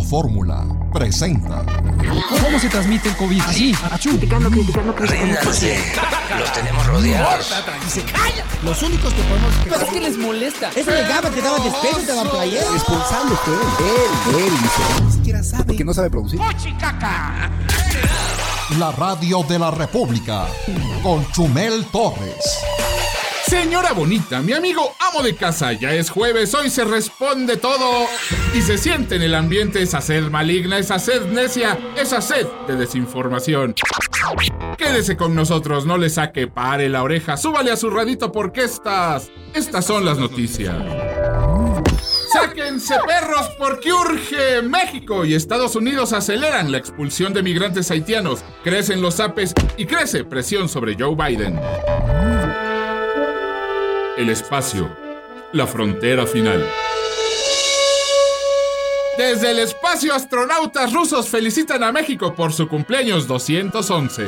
Fórmula presenta. ¿Cómo se transmite el COVID? Así, criticando. Ríndanse, los tenemos rodeados. Y se callan. Los únicos que podemos... ¿Pero es que les molesta? Eso llegaba, te daban despejo, te daban playera. Responsable fue él hizo. Ni siquiera sabe. Porque no sabe producir. La radio de la República con Chumel Torres. Señora bonita, mi amigo amo de casa, ya es jueves, hoy se responde todo y se siente en el ambiente esa sed maligna, esa sed necia, esa sed de desinformación. Quédese con nosotros, no le saque, pare la oreja, súbale a su radito porque estas son las noticias. ¡Sáquense perros porque urge! México y Estados Unidos aceleran la expulsión de migrantes haitianos, crecen los zapes y crece presión sobre Joe Biden. El espacio, la frontera final. Desde el espacio, astronautas rusos felicitan a México por su cumpleaños 211.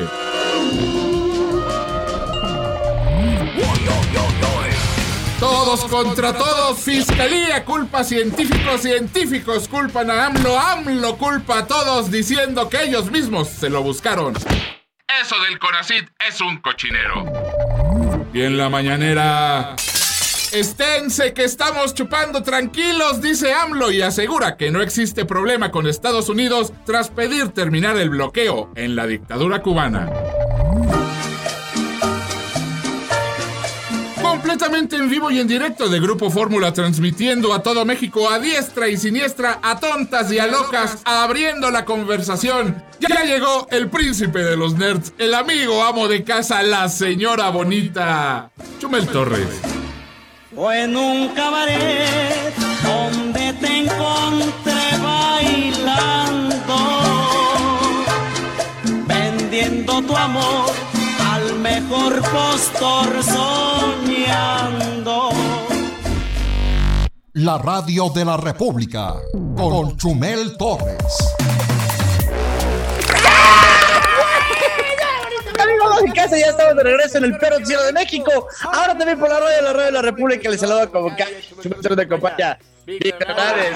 Todos contra todos, fiscalía culpa a científicos culpan a AMLO culpa a todos diciendo que ellos mismos se lo buscaron. Eso del CONACYT es un cochinero. Y en la mañanera... Esténse que estamos chupando tranquilos, dice AMLO y asegura que no existe problema con Estados Unidos tras pedir terminar el bloqueo en la dictadura cubana. Completamente en vivo y en directo de Grupo Fórmula, transmitiendo a todo México a diestra y siniestra, a tontas y a locas, abriendo la conversación. Ya llegó el príncipe de los nerds, el amigo amo de casa, la señora bonita, Chumel Torres. O en un cabaret donde te encontré bailando, vendiendo tu amor al mejor postor, soñando. La radio de la República con Chumel Torres. Amigos de casa, ya estamos de regreso en el Perro Cielo de México. Ahora también por la radio de la República. Les saluda como Chumel de compañía. Ricardo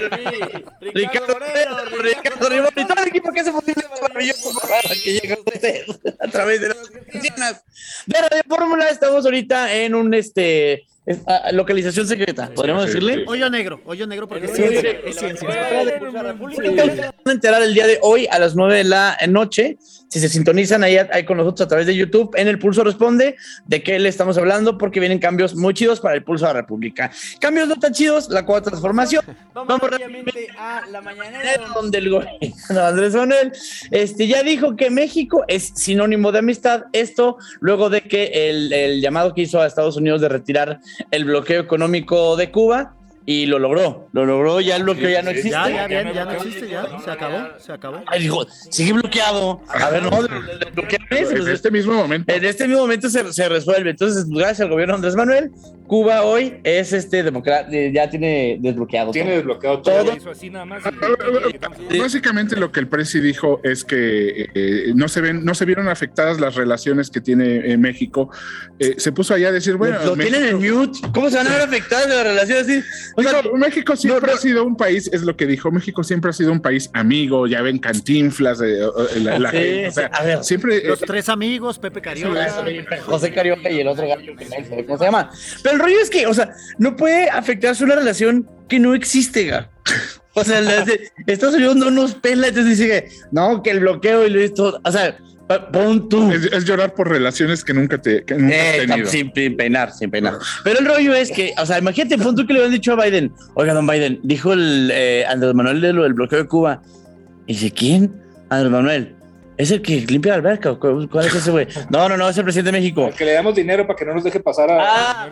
Ribón y todo el equipo que hace posible maravilloso para que llegue a ustedes a través de las oficinas de Radio Fórmula. Estamos ahorita en un localización secreta, ¿podríamos decirle? Hoyo negro porque es ciencia. Vamos a enterar el día de hoy a las 9 de la noche. Si se sintonizan ahí con nosotros a través de YouTube, en el Pulso Responde, de qué le estamos hablando, porque vienen cambios muy chidos para el Pulso de la República. Cambios no tan chidos, la cuarta transformación. Vamos rápidamente a la mañanera, donde el gobierno Andrés Manuel ya dijo que México es sinónimo de amistad. Esto luego de que el llamado que hizo a Estados Unidos de retirar el bloqueo económico de Cuba. Y lo logró, ya el bloqueo ya no existe. Ya no existe, se acabó. Ay, dijo, sigue bloqueado. A ver, no, En este mismo momento. En este mismo momento se resuelve. Entonces, gracias al gobierno de Andrés Manuel, Cuba hoy es ya tiene desbloqueado. Tiene desbloqueado todo. Básicamente lo que el presi dijo es que no se vieron afectadas las relaciones que tiene México. Se puso allá a decir, bueno, lo México, tienen en mute. ¿Cómo se van a ver afectadas las relaciones así? México siempre ha sido un país, es lo que dijo, México siempre ha sido un país amigo, ya ven Cantinflas, la gente, o sea, a ver, siempre... Los tres amigos, Pepe Carioca. José Carioca y el otro gallo que no sé cómo se llama. Pero el rollo es que, o sea, no puede afectarse una relación que no existe, ga. O sea, Estados Unidos no nos pela, entonces dice que no, que el bloqueo y lo esto, o sea, pon tú. Es llorar por relaciones que nunca has tenido. Sin peinar. Pero el rollo es que, o sea, imagínate, pon tú que le habían dicho a Biden, oiga, don Biden, dijo el Andrés Manuel de lo del bloqueo de Cuba. Y dice, ¿quién? Andrés Manuel. ¿Es el que limpia la alberca? ¿Cuál es ese güey? No, es el presidente de México. El que le damos dinero para que no nos deje pasar a...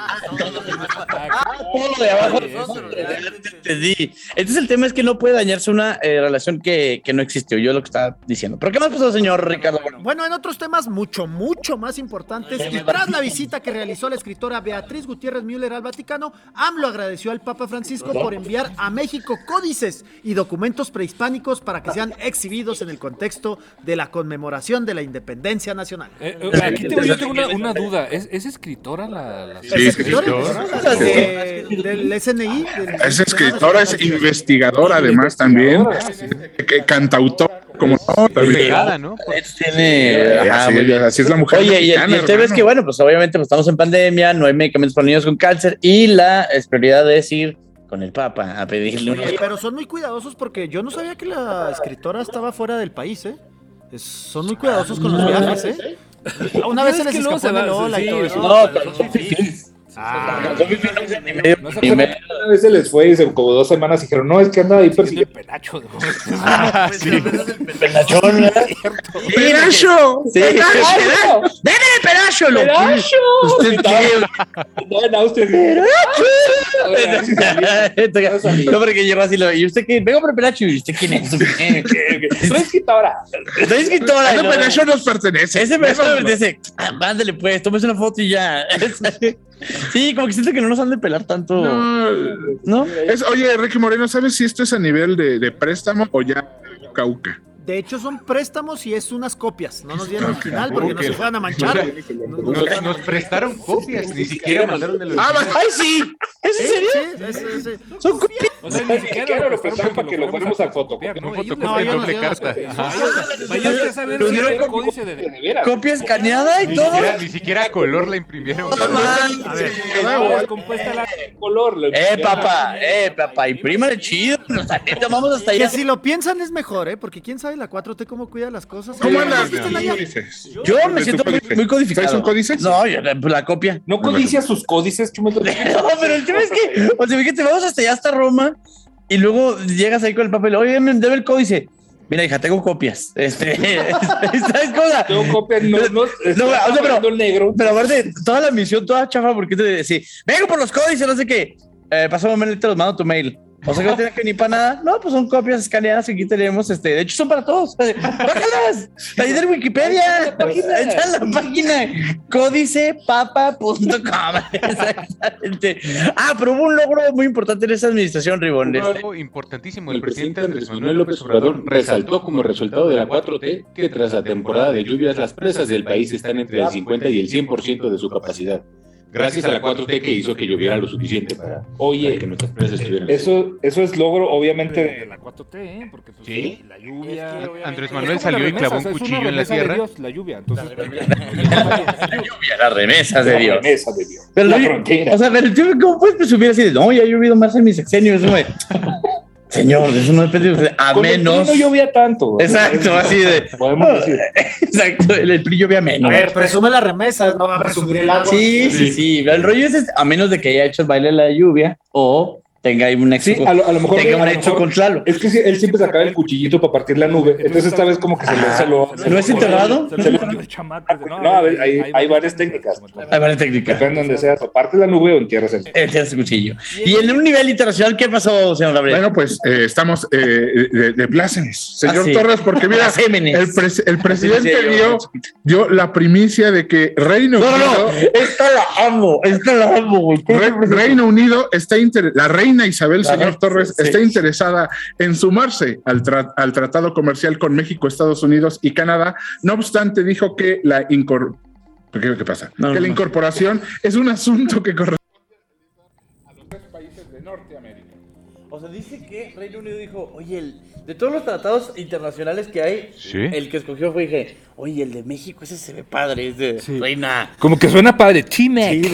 Todo lo de abajo. Entendí. Entonces el tema es que no puede dañarse una relación que no existió. Yo lo que estaba diciendo. ¿Pero qué más pasó, señor Ricardo? Bueno, en otros temas mucho más importantes, y tras la visita que realizó la escritora Beatriz Gutiérrez Müller al Vaticano, AMLO agradeció al Papa Francisco por enviar a México códices y documentos prehispánicos para que sean exhibidos en el contexto de la conmemoración de la independencia nacional. Aquí yo tengo una duda. ¿Es escritora la Sí, ¿Es escritora? Del SNI. Es escritora, es investigadora además también, cantautora, como no, también. ¿no? Así es la mujer. Oye, y mexicana, usted ves hermano. que, bueno, pues obviamente pues, estamos en pandemia, no hay medicamentos para niños con cáncer y la prioridad es ir con el Papa a pedirle unos... Pero son muy cuidadosos porque yo no sabía que la escritora estaba fuera del país, ¿eh? Son muy cuidadosos con los viajes, ¿eh? Una vez se les escapó de Lola y todo eso. No, pero son fifís. Una vez se les fue y como 2 semanas dijeron, no, es que anda ahí persiguiendo. Penacho. Penachón, ¿verdad? ¡Pedazo! Sí. ¡Deme el pedazo, loco! ¿Usted qué? No, en Austria. No, porque llegó así, ¿y usted qué? Vengo por el pedazo, ¿y usted quién es? Soy escritora. Soy escritora. Ese pedazo nos pertenece. Ese pedazo nos pertenece. Mándale pues, tómese una foto y ya. Sí, como que siento que no nos han de pelar tanto. ¿No? Oye, Ricky Moreno, ¿sabes si esto es a nivel de préstamo o ya cauca? De hecho, son préstamos y es unas copias. No nos dieron el final porque no se fueran a manchar. Nos prestaron copias, ni siquiera mandaron el ¡Ay, sí! ¿Es en serio? Sí. Son copias. O sea, ni siquiera lo prestaron para que lo fuéramos a fotocopiar, ¿no? No, yo doble no, carta. Vaya a saber Lo si dieron era el con códice de... Copia escaneada y todo. Ni siquiera a color la imprimieron. A ver, Compuesta la... color. Papá, imprímale chido. También tomamos hasta que allá. si lo piensan es mejor, porque quién sabe la 4T cómo cuida las cosas. ¿Cómo Oye, andas? ¿viste allá? Yo me siento muy codificado. ¿Traes un códice? No, yo la copia. No codicia sus códices, Chumel. No, pero el tema es que, o sea, fíjate, vamos hasta allá, hasta Roma, y luego llegas ahí con el papel, oye, dame el códice. Mira, hija, tengo copias. ¿Sabes cosa? Tengo copias, no, pero el negro. Pero aparte, toda la misión, toda chafa, porque te decía, vengo por los códices, no sé qué. Pasó un mail, te los mando a tu mail. O sea que no tienes que ni para nada. No, pues son copias escaneadas y aquí tenemos, de hecho son para todos. ¡Bájalas! Ahí de Wikipedia. Está en la página códicepapa.com. Exactamente. Pero hubo un logro muy importante en esa administración, Ribón. Algo importantísimo. El presidente Andrés Manuel López Obrador resaltó como resultado de la 4T que tras la temporada de lluvias las presas del país están entre el 50 y el 100% de su capacidad. Gracias a la 4T que hizo que lloviera lo suficiente para que nuestras presas estuvieran. Eso es logro, obviamente, de la 4T, porque pues, ¿sí? La lluvia. Andrés Manuel salió y clavó un cuchillo en la tierra. Dios, la lluvia, entonces. La remesa de Dios. La remesa de Dios. Pero la frontera. O sea, pero ¿cómo puedes presumir así de no, ya ha llovido más en mi sexenio? Eso señor, eso no depende de usted. A con menos. No llovía tanto. Exacto, así de. Podemos decir. Exacto, el PRI llovía menos. A ver, presume las remesas, no va a presumir el agua. Sí. El rollo es a menos de que haya hecho el baile de la lluvia o tenga ahí un nexo. Sí, a lo mejor tenga un hecho con Tlaloc. Es que él siempre sacaba el cuchillito para partir la nube. Entonces esta vez como que se lo ¿No es enterrado? No, a ver, hay varias técnicas. Hay varias técnicas. Depende de donde sea, o parte la nube o entierras el cuchillo. Y en un nivel internacional, ¿qué pasó, señor Gabriel? Bueno, pues estamos de plácemes, señor Torres, porque mira, el presidente dio la primicia de que Reino Unido... No, esta la amo, güey. Reino Unido está la reina Isabel, señor Torres, está interesada en sumarse al tratado comercial con México, Estados Unidos y Canadá. No obstante, dijo que ¿qué pasa? Que la incorporación es un asunto que corresponde a los 3 países de Norteamérica. O sea, dice que Reino Unido dijo, oye, de todos los tratados internacionales que hay, el que escogió fue, oye, el de México, ese se ve padre, es de reina. Como que suena padre, Chimex.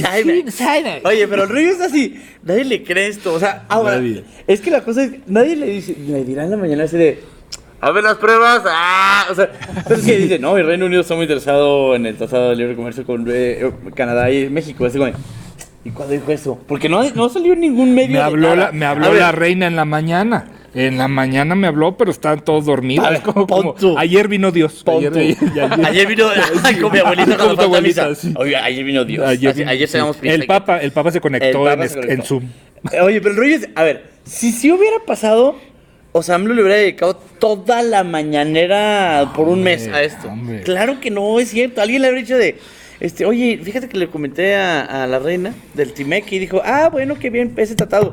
Oye, pero el rollo es así, nadie le cree esto, o sea, ahora, es que la cosa es, nadie le dirá en la mañana así de, a ver las pruebas, o sea, entonces que dice, no, el Reino Unido está muy interesado en el Tratado de Libre Comercio con Canadá y México, así como, ¿y cuándo dijo eso? Porque no salió en ningún medio. Me habló la reina en la mañana. En la mañana me habló, pero estaban todos dormidos. A ver, como ayer vino Dios. Ayer vino con mi abuelita cuando falta abuelita, misa. sí. Oye, ayer vino Dios. Ayer cenamos pizza. el Papa se conectó en Zoom. Oye, pero el rollo es, a ver, si hubiera pasado, o sea, AMLO le hubiera dedicado toda la mañanera por un mes a esto. Hombre. Claro que no es cierto. Alguien le habría dicho de, oye, fíjate que le comenté a la reina del Timec y dijo, bueno, qué bien ese tratado.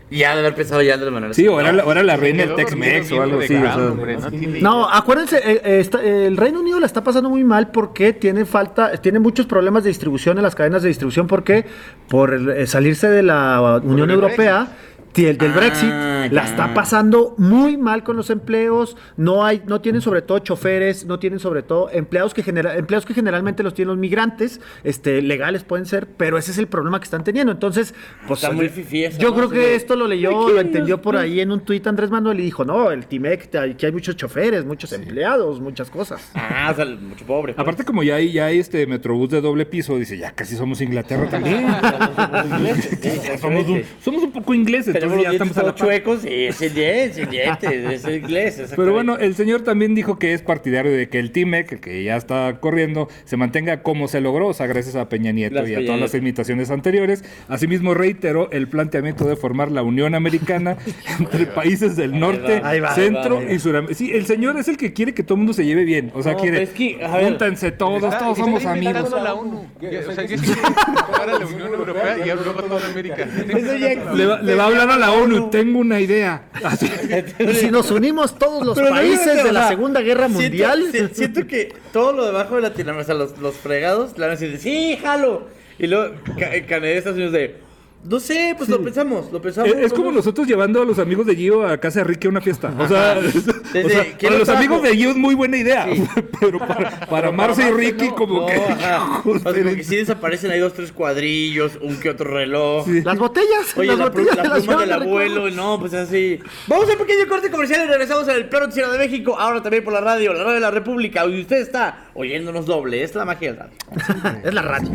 Y ya de haber pensado ya Andrés Manuel. Sí, o era la reina del Tex-Mex o algo así. No, acuérdense, el Reino Unido la está pasando muy mal porque tiene muchos problemas de distribución en las cadenas de distribución porque por salirse de la Unión Europea. Del Brexit, la está pasando muy mal con los empleos, no tienen sobre todo choferes, no tienen sobre todo empleos que generalmente los tienen los migrantes, legales pueden ser, pero ese es el problema que están teniendo. Entonces, pues está muy fifí eso, yo ¿no? creo que esto lo entendió por ahí en un tuit Andrés Manuel y dijo, no, el TIMEC, aquí hay muchos choferes, muchos empleados, muchas cosas. O sea, mucho pobre. Pues. Aparte, como ya hay Metrobús de doble piso, dice, ya casi somos Inglaterra también. Somos un poco ingleses. Ya estamos todos chuecos y sin dientes, es inglés. Pero bueno, el señor también dijo que es partidario de que el TIMEC, que ya está corriendo, se mantenga como se logró, o sea, gracias a Peña Nieto y a todas las imitaciones anteriores. Asimismo, reiteró el planteamiento de formar la Unión Americana entre países del norte, centro y suramérica. Sí, el señor es el que quiere que todo el mundo se lleve bien, o sea, quiere, júntense todos somos amigos. La ONU. O sea, que a la Unión Europea y luego a toda América. Le va a hablar a la ONU. Tengo una idea. Y si nos unimos todos los países de la Segunda Guerra Mundial. Siento que todo lo debajo de Latinoamérica, o sea, los fregados, le van a decir, sí, jalo. Y luego Canadá, Estados Unidos no sé, pues lo pensamos. Es como nosotros llevando a los amigos de Gio a casa de Ricky a una fiesta. O sea, para los amigos de Gio es muy buena idea. Sí. Pero para Marce y Ricky, como que. O sea, como que sí desaparecen ahí 2-3 cuadrillos, un que otro reloj. Sí. Las botellas. Oye, la pluma del abuelo, no, pues así. Vamos a un pequeño corte comercial y regresamos en el Plan Noticiero de México. Ahora también por la radio de la República. Y usted está oyéndonos doble. Es la magia del radio. Es la radio.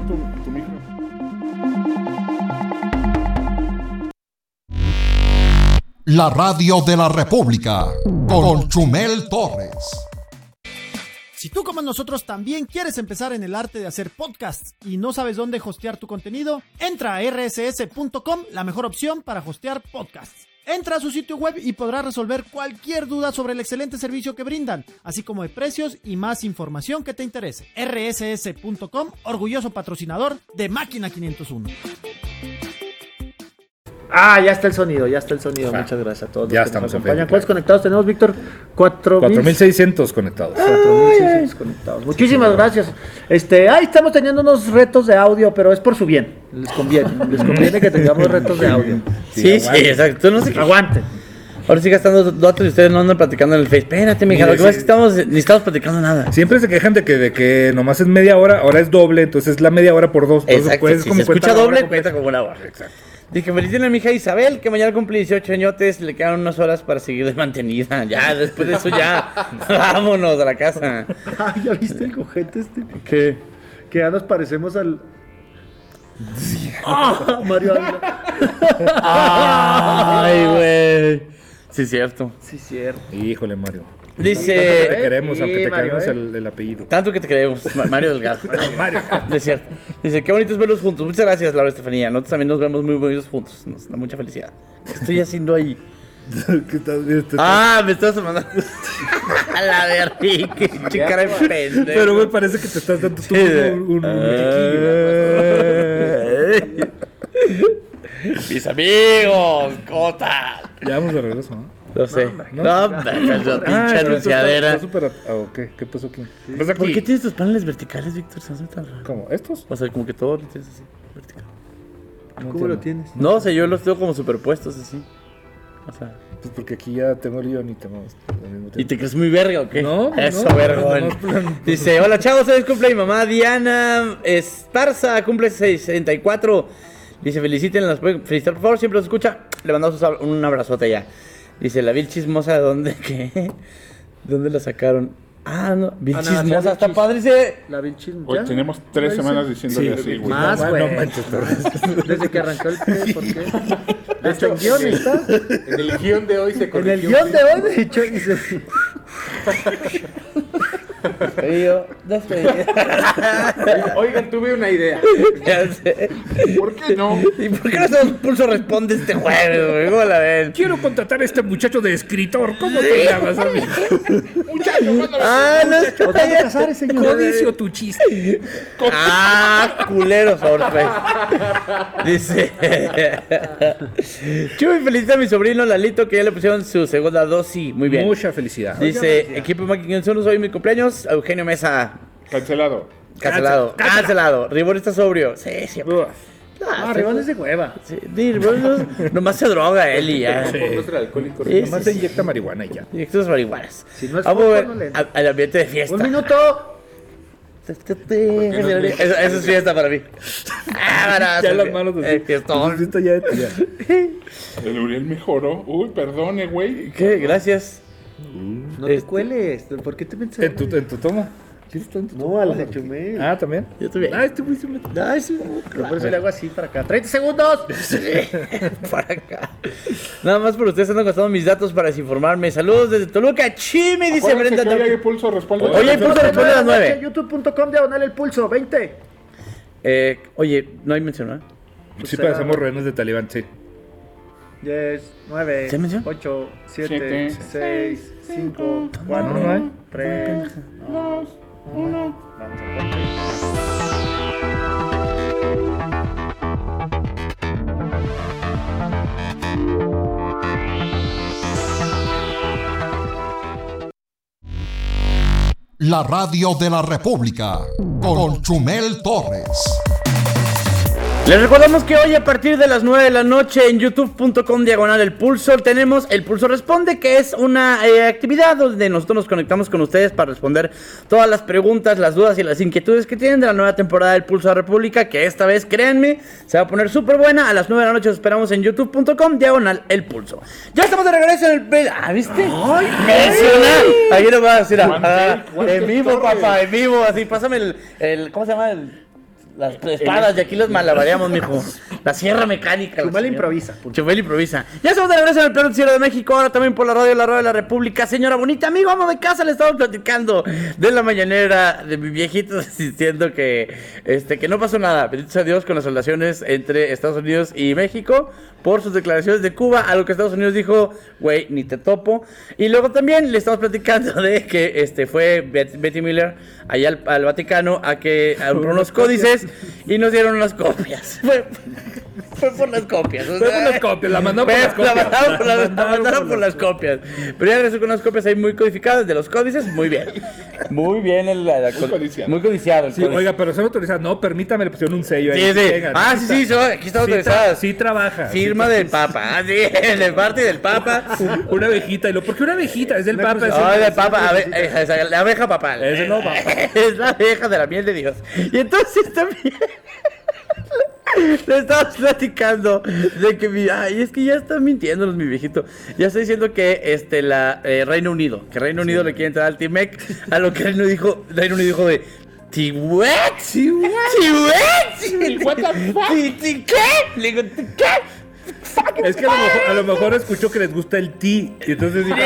La radio de la República, con Chumel Torres. Si tú como nosotros también quieres empezar en el arte de hacer podcasts y no sabes dónde hostear tu contenido, entra a rss.com, la mejor opción para hostear podcasts. Entra a su sitio web y podrás resolver cualquier duda sobre el excelente servicio que brindan, así como de precios y más información que te interese. rss.com, orgulloso patrocinador de Máquina 501. Ya está el sonido. Muchas gracias a todos. Ya los estamos que nos acompañan. ¿Cuántos conectados tenemos, Víctor? 4,600 conectados. 4,600 conectados. Muchísimas gracias. Estamos teniendo unos retos de audio, pero es por su bien. Les conviene que tengamos retos de audio. Sí, exacto. No sé qué. Aguanten. Ahora sí gastando datos y ustedes no andan platicando en el Face. Espérate, mija, lo que pasa es que ni estamos platicando nada. Siempre se quejan de que nomás es media hora, ahora es doble, entonces es la media hora por 2. Exacto, pues, si se escucha doble, cuenta como una hora. Exacto. Dije, feliciten a mi hija Isabel, que mañana cumple 18 añotes, le quedan unas horas para seguir de mantenida. Ya, después de eso ya, vámonos a la casa. ¿Ya viste el cojete ¿Qué? Que ya nos parecemos al... Mario Ávila. Ay, güey. Sí, cierto. Híjole, Mario. Dice... Te queremos, aunque te queremos el apellido. Tanto que te queremos, Mario Delgado. Es cierto. Dice, qué bonito es verlos juntos. Muchas gracias, Laura Estefanía. Nosotros también nos vemos muy bonitos juntos. Nos da mucha felicidad. ¿Qué estoy haciendo ahí? ¿Qué estás viendo? Me estás mandando a la verga, qué cara de pendejo. Pero me parece que te estás dando tú un Mis amigos, ¿cómo tal? Ya vamos de regreso, ¿no? Lo sé. No, pinche anunciadera. ¿Qué pasó aquí? ¿Por qué tienes tus paneles verticales, Víctor? ¿Cómo? ¿Estos? O sea, como que todo lo tienes así, vertical. ¿Cómo lo tienes? No, o sea, yo los tengo como superpuestos así. O sea... Pues porque aquí ya tengo el guión y tengo... ¿Y te crees muy verga o qué? No, eso, vergón. Dice, hola chavos, hoy cumple mi mamá Diana Esparza, cumple 64. Dice, feliciten, las pueden felicitar, por favor, siempre los escucha. Le mandamos un abrazote ya. Dice, la vil chismosa, ¿de dónde? ¿Qué? ¿Dónde la sacaron? No, vil chismosa, está padre, dice. La vil chismosa. Hoy tenemos 3 semanas diciéndole así, güey. Más, güey. Desde que arrancó el ¿por qué? Hasta el guión está. En el guión de hoy se corrigió. En el guión de hoy, de hecho, dice... Despedido. Oigan, tuve una idea. Ya sé. ¿Por qué no? ¿Y por qué no hacemos Pulso Responde este jueves, güey? ¿Cómo la ven? Quiero contratar a este muchacho de escritor. ¿Cómo te llamas, amigo? Muchacho, ¿cuándo No es que Casares, señor. Codicio tu chiste. Culeros, Orfe. Dice Chuy, felicita a mi sobrino Lalito que ya le pusieron su segunda dosis. Muy bien. Mucha felicidad. Dice, equipo Máquina Uno, hoy mi cumpleaños. Eugenio Mesa. Cancelado. Cancelado. Ribón está sobrio. Sí. Ribón es de hueva. Sí, Ribón nomás se droga él y ya. Nomás se inyecta marihuana y ya. Inyectas marihuanas. Si no es Vamos a ver no le- al ambiente de fiesta. Un minuto. Eso es fiesta para mí. Ya las manos así. Fiestón. El Uriel mejoró. Uy, perdone, güey. ¿Qué? Gracias. No te cueles. ¿Por qué te pensas? En tu toma. No, a la de Chumel. Ah, ¿también? Yo también. Este güey se me... Por eso le hago así para acá. ¡30 segundos! Para acá. Nada más por ustedes ando gastando mis datos para desinformarme. Saludos desde Toluca. Chime, dice Acuérdense Brenda. que hoy hay Pulso Responde. Oye, Pulso Responde a las 9. YouTube.com/el pulso 20. Oye, no hay mención, ¿no? Sí, parecemos rehenes de Talibán, sí. 10, 9, ¿Se mencionó? 8, 7, Siete, 6, 5, 4, no hay. 3, 2, 1. La radio de la República con Chumel Torres. Les recordamos que hoy a partir de las 9 de la noche en youtube.com/el pulso tenemos el Pulso Responde, que es una actividad donde nosotros nos conectamos con ustedes para responder todas las preguntas, las dudas y las inquietudes que tienen de la nueva temporada del Pulso de la República, que esta vez, créanme, se va a poner súper buena. A las 9 de la noche os esperamos en youtube.com/el pulso. Ya estamos de regreso en el... ¿viste? ¡Ay! ¡Menciona! Aquí lo vas a decir. En vivo, papá, en vivo. Así, pásame el ¿cómo se llama? Las espadas, de aquí los malabareamos, mijo. La sierra mecánica. Chumel improvisa. Chumel improvisa. Ya estamos de regreso en el Plano Noticiero de México, ahora también por la radio de la República. Señora bonita, amigo, amo de casa, le estamos platicando de la mañanera de mi viejito diciendo que no pasó nada. Bendito sea Dios con las relaciones entre Estados Unidos y México por sus declaraciones de Cuba, a lo que Estados Unidos dijo, güey, ni te topo. Y luego también le estamos platicando de que fue Betty Miller allá al Vaticano a por unos códices y nos dieron unas copias. Fue por las copias. Fue por las copias, la mandaron por las copias. La mandaron por las copias. Pero ya regresó con unas copias ahí muy codificadas de los códices, muy bien. Muy bien muy codiciado. Sí, oiga, pero son autorizadas. No, permítame, le pusieron un sello ahí. Sí. Aquí está autorizada. Sí trabaja. Firma del Papa. Sí, de parte del Papa. Una abejita. ¿Por qué una abejita? Es del Papa. No, es del Papa. La abeja papal. Ese no, papá. Es la abeja de la miel de Dios. Y entonces también... Le estamos platicando de que es que ya están mintiéndonos, mi viejito. Ya está diciendo que Reino Unido le quiere entrar al T-MEC, a lo que Reino Unido dijo de ¿What? What the fuck? ¿Qué? Le digo, ¿qué? Es que a lo mejor escuchó que les gusta el tea y entonces dijo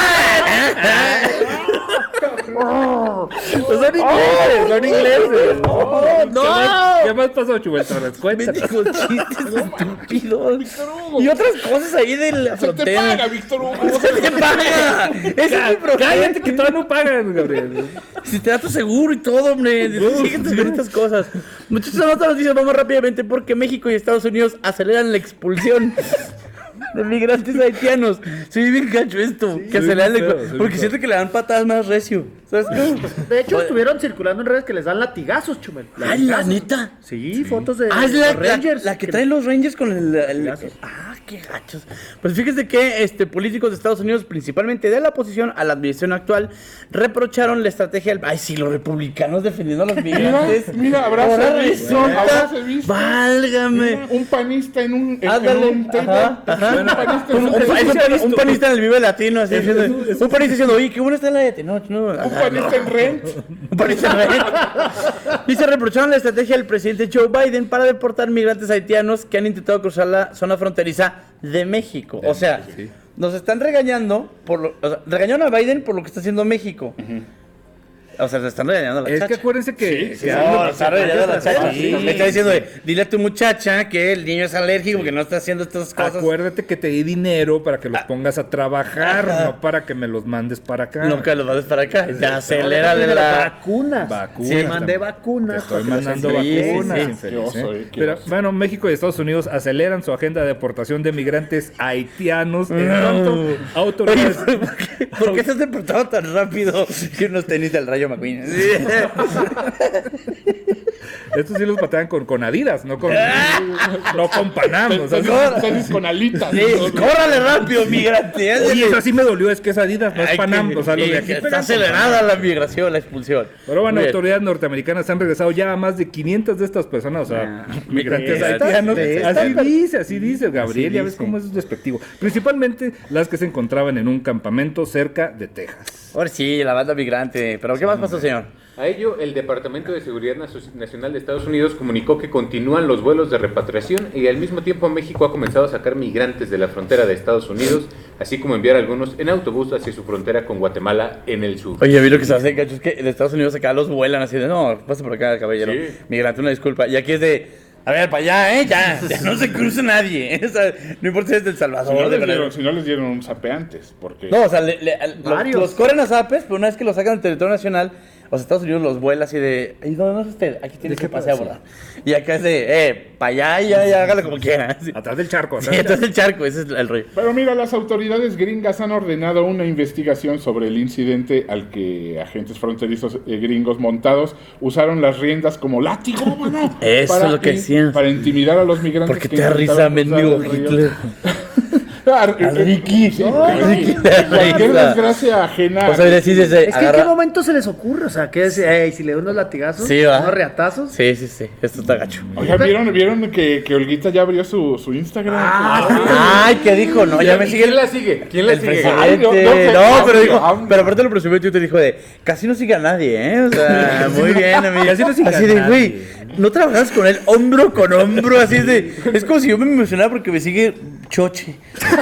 son ingleses. ¿Qué más pasó, Chumel Torres? Cuéntanos. Estúpidos. Y otras cosas ahí de la frontera. Se te paga, Víctor Hugo. Se te paga. Ese es mi problema. Cállate que todavía no pagan, Gabriel. Si te da tu seguro y todo, hombre. Fíjate en estas cosas. Muchachos, en otras noticias vamos rápidamente porque México y Estados Unidos aceleran la expulsión de migrantes haitianos. Sí, bien gacho esto. Que aceleran porque siento que le dan patadas más recio. ¿Sabes cómo? De hecho, estuvieron circulando en redes que les dan latigazos, Chumel. ¡Ay, la neta! Sí, fotos de es los Rangers. la que traen los Rangers con el qué gachos. Pues fíjese que políticos de Estados Unidos, principalmente de la oposición a la administración actual, reprocharon la estrategia los republicanos defendiendo a los migrantes. Mira, abrazo visto. Válgame. Mira, un panista en un un panista en el Vive Latino, así un panista diciendo, oye, qué bueno está la de no. Un panista en Rent. Un panista en Rent. Y se reprocharon la estrategia del presidente Joe Biden para deportar migrantes haitianos que han intentado cruzar la zona fronteriza de México. O sea, nos están regañando regañaron a Biden por lo que está haciendo México. O sea, se están regañando a la chacha. Es que acuérdense que... Sí, no, está regañando a la chacha. Le está diciendo, dile a tu muchacha que el niño es alérgico, que no está haciendo estas cosas. Acuérdate que te di dinero para que los pongas a trabajar, no para que me los mandes para acá. Nunca los mandes para acá. Ya acelera de la... Vacunas. Sí, mandé vacunas. Estoy mandando vacunas. Pero bueno, México y Estados Unidos aceleran su agenda de deportación de migrantes haitianos en cuanto a autoridades. ¿Por qué se has deportado tan rápido que unos tenis del Rayo McQueen? Estos sí los patean con Adidas, no con Panam. O sea, tenis con alitas. Sí, córrale rápido, migrante. Oye, eso sí me dolió, es que es Adidas, no es Panam. O sea, los de aquí está acelerada la migración, la expulsión. Pero bueno, autoridades norteamericanas han regresado ya a más de 500 de estas personas, o sea, migrantes haitianos. Así dice Gabriel, ya ves cómo es despectivo. Principalmente las que se encontraban en un campamento cerca de Texas. Ahora sí, la banda migrante. ¿Pero qué más pasó, señor? A ello, el Departamento de Seguridad Nacional de Estados Unidos comunicó que continúan los vuelos de repatriación y al mismo tiempo México ha comenzado a sacar migrantes de la frontera de Estados Unidos, así como enviar algunos en autobús hacia su frontera con Guatemala en el sur. Oye, vi lo que se hace, gacho, es que de Estados Unidos acá los vuelan así de, no, pasa por acá, caballero. Sí. Migrante, una disculpa. Y aquí es de, a ver, para allá, ya no se cruce nadie. O sea, no importa si es del Salvador. Si no les dieron un zape antes, porque... No, o sea, los corren a zapes, pero una vez que los sacan del territorio nacional... O sea, Estados Unidos los vuela así de... ¿Y dónde es usted? Aquí tiene que pasar a abordar. Y acá es de... para allá, ya hágalo como quiera. Sí. Atrás del charco. Sí, atrás del charco, ese es el rollo. Pero mira, las autoridades gringas han ordenado una investigación sobre el incidente al que agentes fronterizos gringos montados usaron las riendas como látigo, bueno, eso es lo que decían. Para intimidar a los migrantes. Porque te da risa, mendigo Hitler. Ricky. Cualquier desgracia ajena. O sea, es que en qué momento se les ocurre, o sea, que es, si le doy unos latigazos, unos reatazos. Sí, esto está gacho. Oiga, ¿vieron que Olguita ya abrió su Instagram? Ay, ¿qué dijo? No, ya me sigue. ¿Quién la sigue? ¿Quién la sigue? No, pero dijo, pero aparte lo presumió, te dijo de, casi no sigue a nadie, O sea, muy bien, amigo. Casi no sigue así de, güey, no trabajas con él hombro con hombro, así de, es como si yo me emocionara porque me sigue Choche.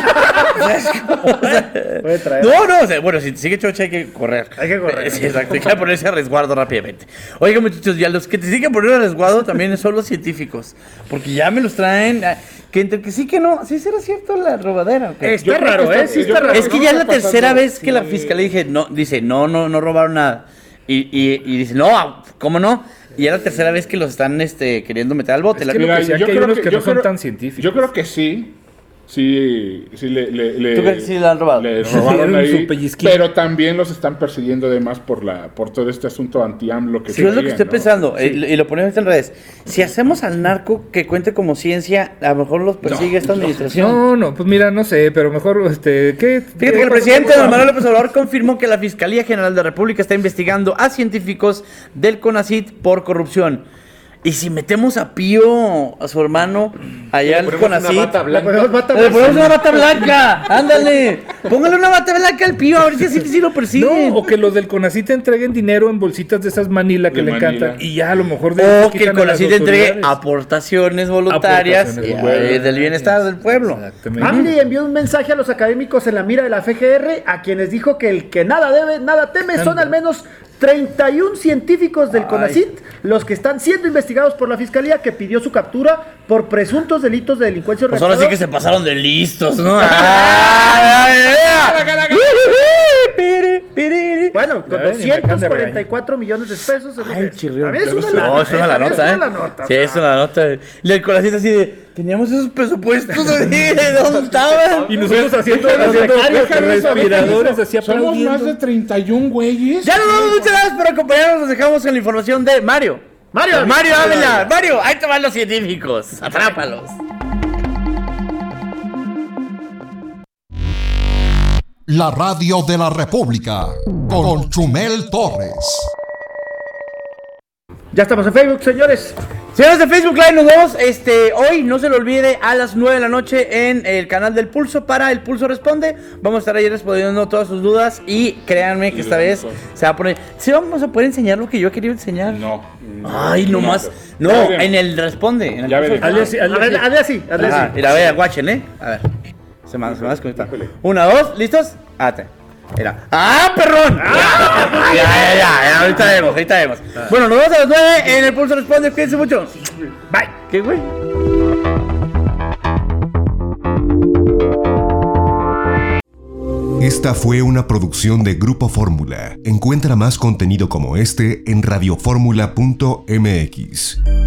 O sea, bueno, si te sigue Choche hay que correr. Sí, exacto, hay que ponerse a resguardo rápidamente. Oiga, muchachos, ya los que te siguen poniendo a resguardo también son los científicos, porque ya me los traen, que entre que sí que no, sí será cierto la robadera. Okay. Está raro, sí está raro. Es que ya es la tercera vez que la fiscalía dice, no robaron nada. Y dice, no, ¿cómo no? Y es la tercera vez que los están queriendo meter al bote. Es que mira, yo creo que no son tan científicos. Yo creo que sí. Sí, ¿Tú crees que sí le han robado? Le robaron ahí, pero también los están persiguiendo además por todo este asunto anti-AMLO que sí, es lo que estoy pensando, y lo ponemos en redes. Si hacemos al narco que cuente como ciencia, a lo mejor los persigue esta administración. No, pues mira, no sé, pero mejor, ¿qué? Fíjate que el presidente Don Manuel López Obrador confirmó que la Fiscalía General de la República está investigando a científicos del CONACYT por corrupción. Y si metemos a Pío, a su hermano, allá al CONACYT, le ponemos una bata blanca, ándale, póngale una bata blanca al Pío, a ver si así sí lo persiguen. No, o que los del CONACYT entreguen dinero en bolsitas de esas Manila que le encantan, y ya a lo mejor... O que el CONACYT entregue aportaciones voluntarias del bienestar del pueblo. AMLO envió un mensaje a los académicos en la mira de la FGR, a quienes dijo que el que nada debe, nada teme, son al menos 31 científicos del CONACYT, los que están siendo investigados por la fiscalía, que pidió su captura por presuntos delitos de delincuencia organizada. Pues ahora sí que se pasaron de listos, ¿no? Bueno, con 244 millones de pesos. Ay, chirrión. Es una la nota, Sí, es una nota. Y el CONACYT así de, teníamos esos presupuestos, ¿de dónde estaban? Y nosotros haciendo respiradores, así Somos aplaudiendo. más de 31 güeyes. Ya nos vamos, muchas gracias por acompañarnos. Nos dejamos con la información de Mario Ávila. Mario, ahí te van los científicos. Atrápalos. La radio de la República con Chumel Torres. Ya estamos en Facebook, señores. Señores de Facebook Live, nos vemos hoy, no se lo olvide, a las 9 de la noche en el canal del Pulso para El Pulso Responde. Vamos a estar ahí respondiendo todas sus dudas y créanme que esta vez se va a poner... ¿Sí vamos a poder enseñar lo que yo he querido enseñar? No. Ay, no más. No, en el Responde. Hazle así. Mira, vea, guachen, A ver, se me va a desconectar. 1, 2, ¿listos? Ate. Era. ¡Ah, perrón! Ya, ahorita vemos. Bueno, nos vemos a las 9 en el Pulso Responde. Cuídense mucho. Bye. ¿Qué, güey? Esta fue una producción de Grupo Fórmula. Encuentra más contenido como este en radioformula.mx.